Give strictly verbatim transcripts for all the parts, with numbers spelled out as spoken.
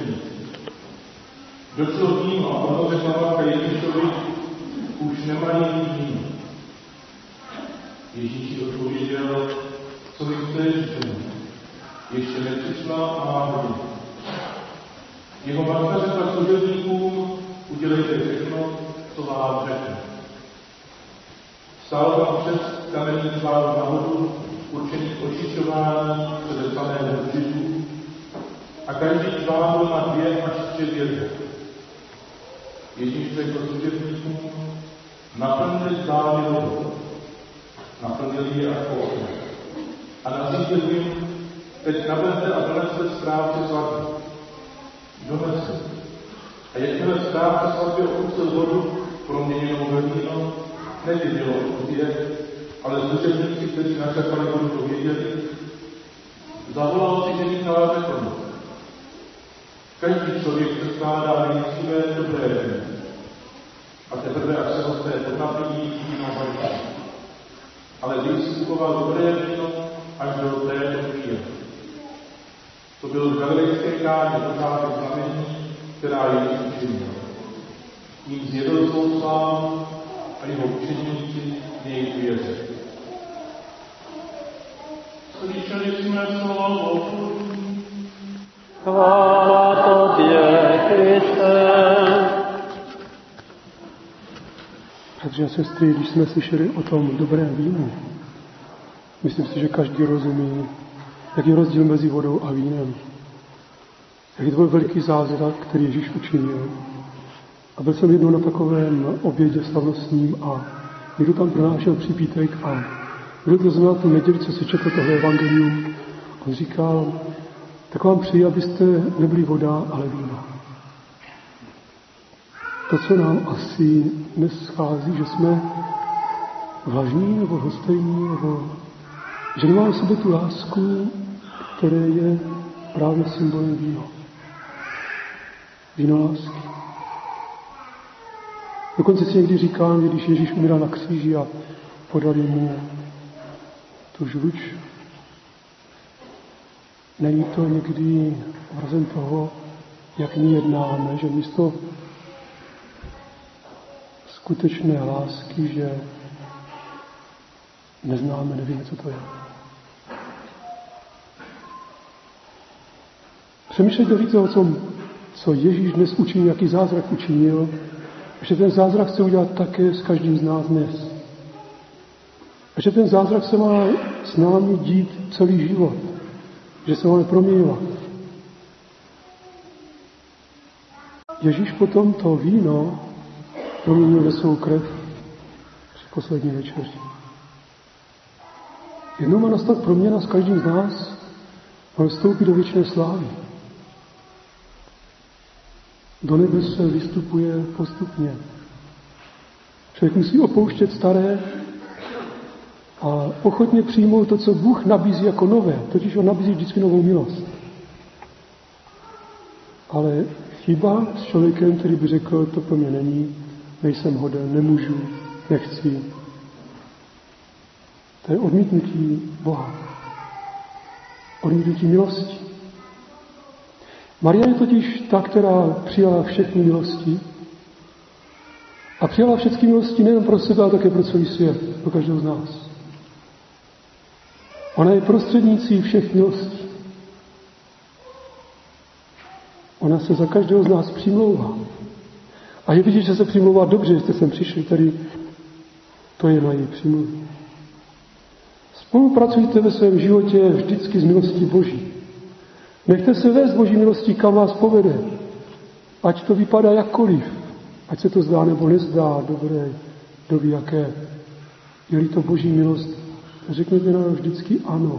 učeníci. Došlo víno a ono řekla matka Ježíšovi, už nemají víno. Ježíš odpověděl, co mi chceš říct? Ještě nepřišla má hodina. Jeho matka řekla služebníkům, udělejte všechno, co vám řekne. Stál tam před kamení zvál na vodu, určený k očišťování předepsaného Židů, a každý zvládl na dvě až tři větve. Ježíš řekl služebníkům, naplňte zdály vodou. Naplnili je až po okno. A nařídil jim, teď naberte a doneste správci svatby. Donesli. A jakmile správce svatby okusil vodu, proměněnou ve víno, nevědělo, odkud je, ale služebníci, kteří načerpali vodu, to věděli, zavolal si ženíka a řekl mu, každý člověk předkládá nejdříve dobré víno. A teprve, až se hosté podnapí, víno vaří. Ale Bůh si uchoval dobré víno až do této chvíle. To byl v galilejské káně počátek znamení, která Ježíš učinil. Tím zjevil svou slávu a jeho učeníci v něj věřili. Slyšeli jsme slovo Boží. Chvála tobě, Kriste. Bratři a sestry, když jsme slyšeli o tom dobrém vínu, myslím si, že každý rozumí, jaký je rozdíl mezi vodou a vínem. Jaký to byl veliký zázrak, který Ježíš učinil. A byl jsem jednou na takovém obědě slavnostním a někdo tam pronášel připítek a kdo to znal tu neděli, co si četl tohle evangelium, on říkal, tak vám přeji, abyste nebyli voda, ale víno. To, co nám asi dnes schází, že jsme vlažní nebo hostejní, nebo že nemáme v sobě tu lásku, které je právě symbolem víno. Víno lásky. Dokonce si někdy říkám, že když Ježíš umíral na kříži a podali mu tu žluč, není to někdy obrazem toho, jak my jednáme, že místo skutečné lásky, že neznáme, nevíme, co to je. Přemýšlejte více o tom, co Ježíš dnes učinil, jaký zázrak učinil, že ten zázrak chce udělat také s každým z nás dnes. A že ten zázrak se má s námi dít celý život. Že se máme proměňovat. Ježíš potom to víno proměnil ve svou krev při poslední večeři. Jednou má nastat proměna s každým z nás, má vstoupit do věčné slávy. Do nebe se vystupuje postupně. Člověk musí opouštět staré a ochotně přijmout to, co Bůh nabízí jako nové. Totiž on nabízí vždycky novou milost. Ale chyba s člověkem, který by řekl, to pro mě není, nejsem hoden, nemůžu, nechci. To je odmítnutí Boha. Odmítnutí milosti. Maria je totiž ta, která přijala všechny milosti a přijala všechny milosti nejen pro sebe, ale také pro celý svět, pro každého z nás. Ona je prostřednící všech milostí. Ona se za každého z nás přimlouvá. A je vidět, že se přimlouvá dobře, že jste sem přišli, tady to je na její přimluvě. Spolupracujte ve svém životě vždycky s milostí Boží. Nechte se vést Boží milostí, kam vás povede. Ať to vypadá jakkoliv. Ať se to zdá nebo nezdá, dobré, doby jaké. Je-li to Boží milost, řekněte nám vždycky ano.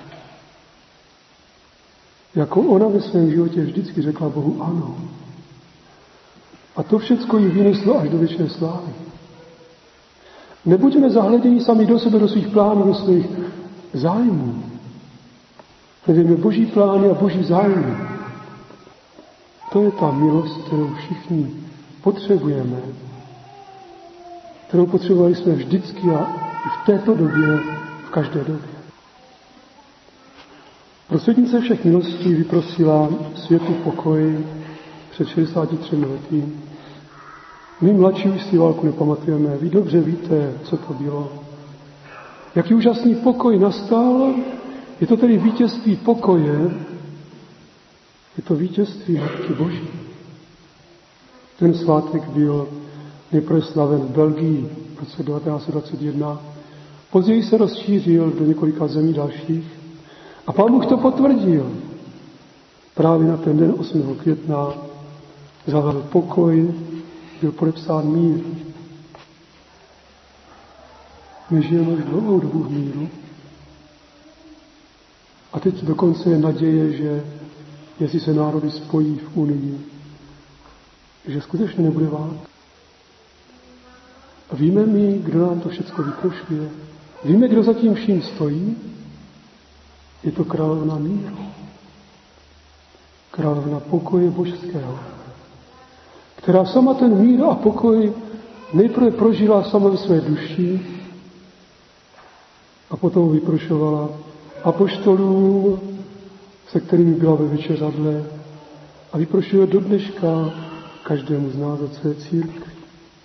Jako ona ve svém životě vždycky řekla Bohu ano. A to všecko ji vyneslo až do věčné slávy. Nebuďme zahleděni sami do sebe, do svých plánů, do svých zájmů. Hledejme Boží plány a Boží zájmy. To je ta milost, kterou všichni potřebujeme. Kterou potřebovali jsme vždycky a i v této době, v každé době. Prostřednice všech milostí vyprosila světu pokoj před šedesáti třemi lety. My mladší už si válku nepamatujeme. Vy dobře víte, co to bylo. Jaký úžasný pokoj nastal. Je to tedy vítězství pokoje. Je to vítězství Matky Boží. Ten svátek byl nejprve slaven v Belgii v roce devatenáct set dvacet jedna. Později se rozšířil do několika zemí dalších. A Pán Bůh to potvrdil. Právě na ten den osmého května zavadl pokoj, byl podepsán mír. My žijeme už dlouhou dobu v míru. A teď dokonce je naděje, že jestli se národy spojí v Unii, že skutečně nebude válka. A víme my, kdo nám to všechno vyprošuje. Víme, kdo za tím vším stojí. Je to královna míru. Královna pokoje božského, která sama ten mír a pokoj nejprve prožila sama ve své duši a potom vyprošovala apoštolům, se kterými byla ve večeřadle, a vyprošuje do dneška každému z nás od své církvi.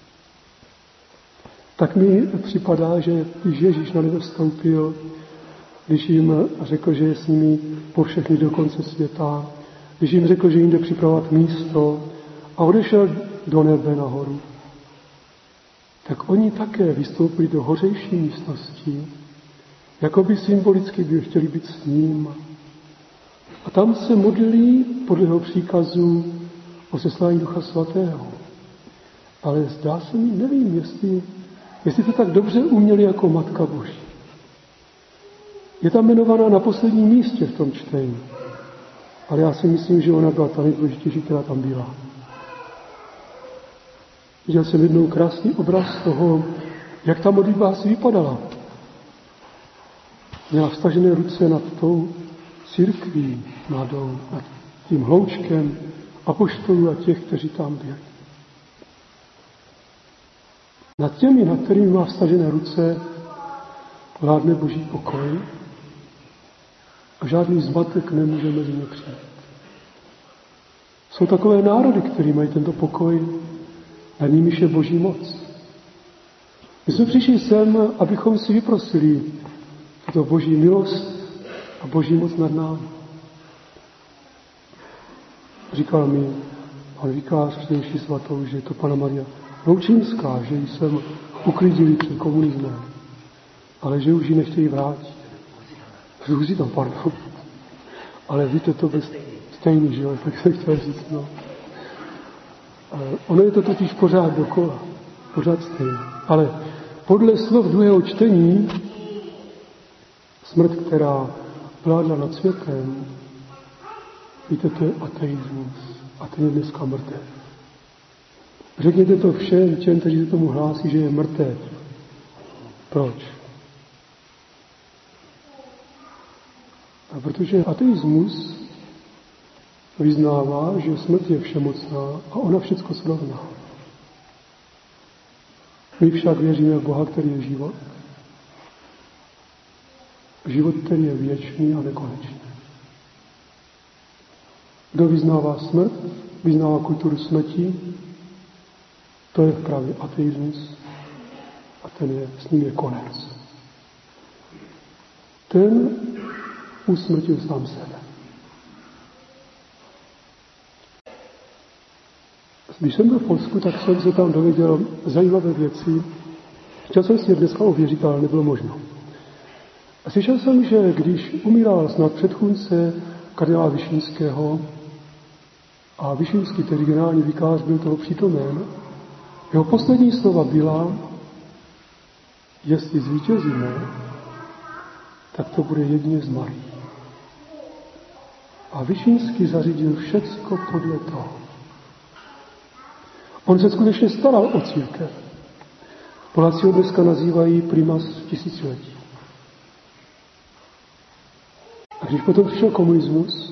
Tak mi připadá, že když Ježíš na nebe vstoupil, když jim řekl, že je s nimi po všechny do konce světa, když jim řekl, že jim jde připravovat místo a odešel do nebe nahoru, tak oni také vystoupili do hořejší místnosti, jako by symbolicky by chtěli být s ním. A tam se modlili podle jeho příkazu o seslání Ducha Svatého. Ale zdá se mi, nevím, jestli, jestli to tak dobře uměli jako Matka Boží. Je tam jmenovaná na posledním místě v tom čtení. Ale já si myslím, že ona byla ta nejdůležitější, která tam byla. Viděl jsem jednou krásný obraz toho, jak ta modlitba asi vypadala. Měla vstažené ruce nad tou církví mladou, nad tím hloučkem apoštolů a těch, kteří tam byli. Nad těmi, nad kterými má vstažené ruce, vládne Boží pokoj a žádný zmatek nemůže mezi ně přijít. Jsou takové národy, které mají tento pokoj, na nimiž je Boží moc. My jsme přišli sem, abychom si vyprosili tuto Boží milost a Boží moc nad námi. Říkal mi pan vikář předevší svatou, že je to Panna Maria Loučínská, že ji sem uklidili před komunismem, ale že už ji nechtějí vrátit. Zůzí tam, pardon. Ale víte, to bez stejný, že jo, tak jsem chtěl říct, no. Ono je to totiž pořád dokola, pořád stejný. Ale podle slov druhého čtení, smrt, která vládla nad světem, víte, to je ateismus. A ten je dneska mrtev. Řekněte to všem těm, kteří se tomu hlásí, že je mrtev. Proč? A protože ateismus vyznává, že smrt je všemocná a ona všecko srovná. My však věříme v Boha, který je život. Život, který je věčný a nekonečný. Kdo vyznává smrt, vyznává kulturu smrti, to je právě ateismus a ten je, s ním je konec. Ten usmrtil sám sebe. Když jsem byl v Polsku, tak jsem se tam dověděl zajímavé věci. Chtěl jsem si je dneska ověřit, ale nebylo možno. A slyšel jsem, že když umíral snad předchůdce kardinála Vyšínského, a Vyšínský, tedy generální vikář, byl toho přítomen, jeho poslední slova byla, jestli zvítězíme, tak to bude jedině z Marii. A Vyšínský zařídil všecko podle toho. On se skutečně staral o církev. Poláci ho dneska nazývají primas tisíciletí. A když potom přišel komunismus,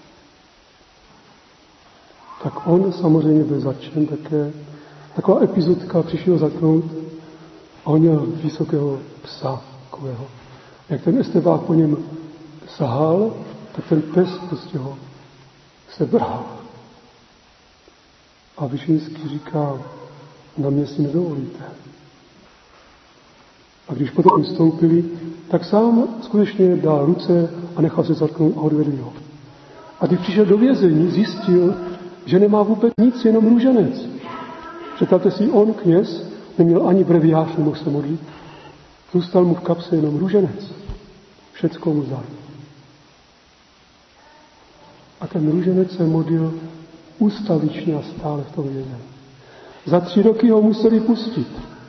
tak on samozřejmě byl zatčen také. Taková epizodka, přišel zatknout a on měl vysokého psa, takového. Jak ten estebák po něm sahal, tak ten pes prostě ho sebral. A Vyšinský říká, na mě si nedovolíte. A když potom ustoupili, tak sám skutečně dal ruce a nechal se zatknout a odvedli ho. A když přišel do vězení, zjistil, že nemá vůbec nic, jenom růženec. Představte si, on, kněz, neměl ani breviář, nemohl se modlit. Zůstal mu v kapse jenom růženec. Všecko mu vzali. A ten růženec se modlil ustavičně a stále v tom vězení. Za tři roky ho museli pustit.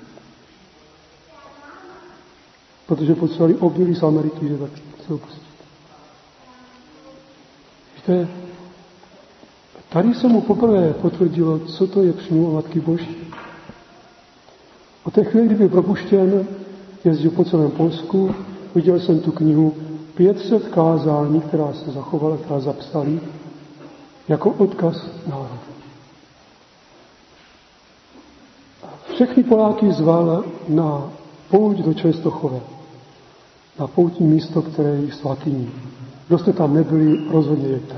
Protože potřebovali obilí z Ameriky, že tak se ho pustit. Víte, tady se mu poprvé potvrdilo, co to je přímluva Matky Boží. Od té chvíli, kdy byl propuštěn, jezdil po celém Polsku, viděl jsem tu knihu pět set kázání, která se zachovala, která zapsali, jako odkaz národu. Všechny Poláky zval na pouť do Čenstochové, na poutní místo, které je svatyní. Kdo jste tam nebyli, rozhodně jeďte.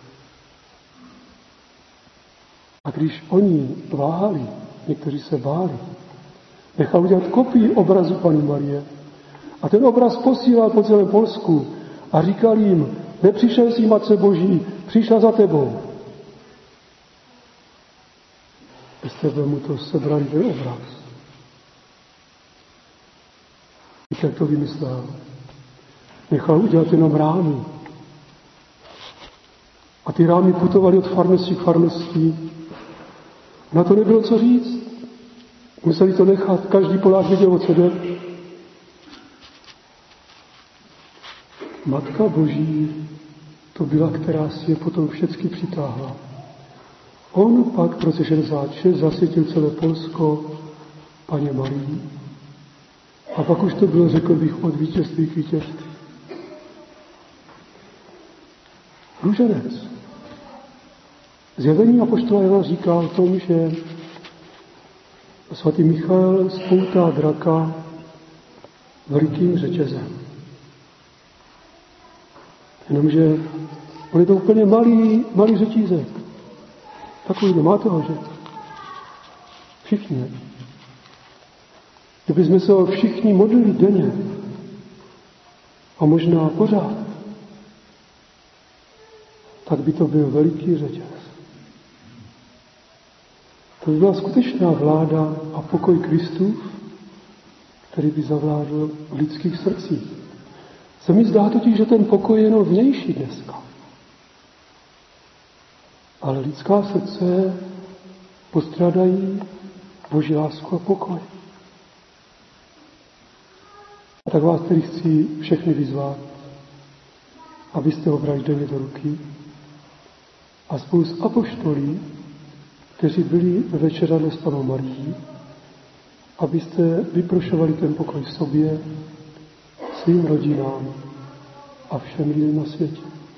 A když oni váhali, někteří se báli, nechal udělat kopii obrazu Panny Marie a ten obraz posílal po celém Polsku a říkal jim, nepřišel jsi Matce Boží, přišla za tebou. Bez tebe mu to sebrali ten obraz. Víte, jak to vymyslel? Nechal udělat jenom rámy. A ty rámy putovaly od farnosti k farnosti. Na to nebylo co říct. Museli to nechat. Každý Polák věděl, o co jde. Matka Boží to byla, která si je potom všechny přitáhla. On pak v roce šedesát šest zasvětil celé Polsko Panně Marii. A pak už to bylo, řekl bych, od vítězství k vítězství. Růženec. Zjevení apoštola Jana říká o tom, že svatý Michael spoutá draka velikým řetězem. Jenomže on je to úplně malý, malý řetízek. Takový nemáte ho, že? Všichni. Kdybychom se ho všichni modlili denně a možná pořád, tak by to byl veliký řetěz. To by byla skutečná vláda a pokoj Kristův, který by zavládl v lidských srdcích. Se mi zdá totiž, že ten pokoj je jenom vnější dneska. Ale lidská srdce postrádají Boží lásku a pokoj. A tak vás tedy chci všechny vyzvat, abyste ho brali denně do ruky a spolu s apoštolí, kteří byli ve večeradle s Pannou Marií, abyste vyprošovali ten pokoj sobě, svým rodinám a všem lidem na světě.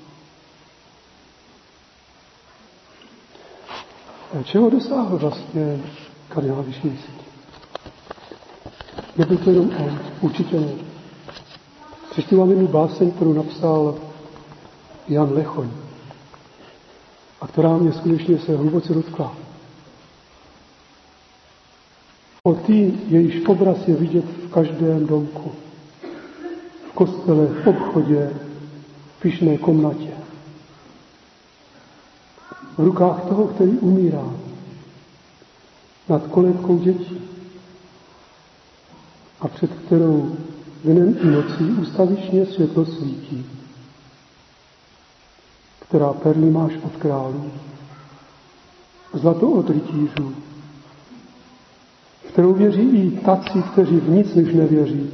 Čeho dosáhl vlastně kardinál Vyšinský? Nebyl to jenom on, určitě ne. Přečtu vám jednu báseň, kterou napsal Jan Lechoň a která mě skutečně se hluboce dotkla. O ty, jejíž obraz je vidět v každém domku, v kostele, v obchodě, v pyšné komnatě. V rukách toho, který umírá, nad kolébkou dětí a před kterou dnem i nocí ustavičně světlo svítí, která perly máš od králů, zlato od rytířů, kterou věří i tací, kteří v nic než nevěří,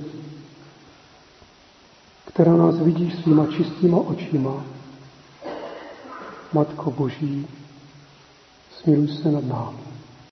která nás vidí svýma čistýma očima. Matko Boží, smiluj se nad námi.